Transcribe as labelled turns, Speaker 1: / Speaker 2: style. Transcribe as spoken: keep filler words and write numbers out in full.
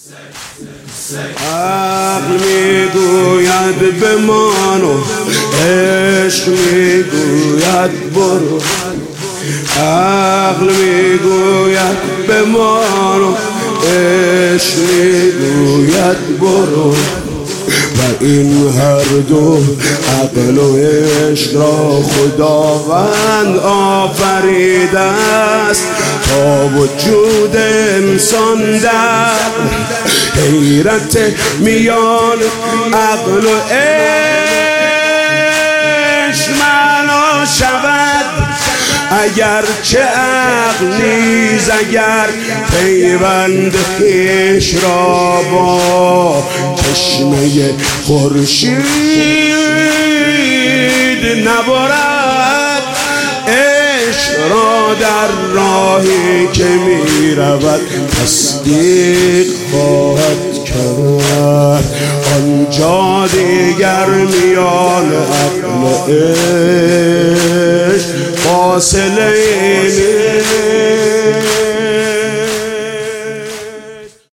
Speaker 1: عقل میگوید بمان و عشق میگوید برو، عقل میگوید بمان و عشق میگوید برو، و این هر دو عقل و عشق را خداوند آفریده است تا وجود انسان در حیرت میان عقل و عشق معنا شود. اگر چه عقل نیز اگر پیوند خویش را با چشمه خورشید نبرد، عشق را در راهی که می رود تصدیق خواهد کرد. آنجا دیگر میان عقل و عشق فاصله